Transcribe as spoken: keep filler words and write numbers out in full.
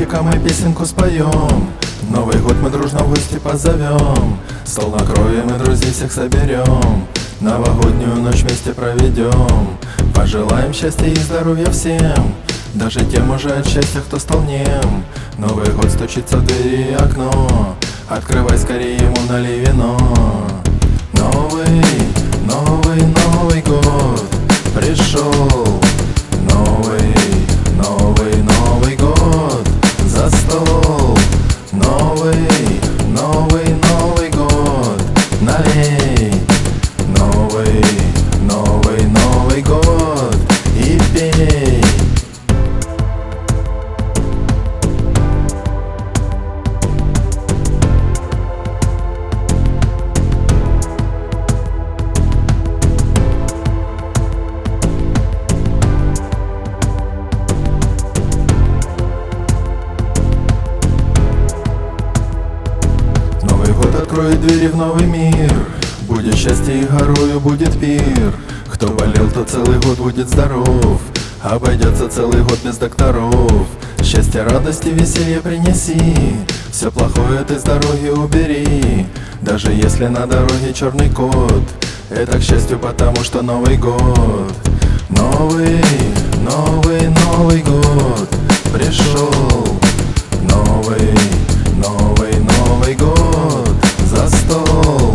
человека мы песенку споем. Новый год мы дружно в гости позовем, стол накроем и друзей всех соберем. Новогоднюю ночь вместе проведем, пожелаем счастья и здоровья всем, даже тем уже от счастья, кто стал нем. Новый год стучится в двери и окно, открывай скорее, ему налей вино. Новый, новый, Новый год пришел. Новый, новый, Новый год за стол. Новый, новый, Новый год налей. Новый, новый, Новый год и пей. Откроет двери в новый мир, будет счастье и горою будет пир. Кто болел, тот целый год будет здоров, обойдется целый год без докторов. Счастье, радости, веселье принеси, все плохое ты с дороги убери. Даже если на дороге черный кот, это к счастью, потому что Новый год. Новый, новый, Новый год пришел. Новый, новый, Новый год за стол.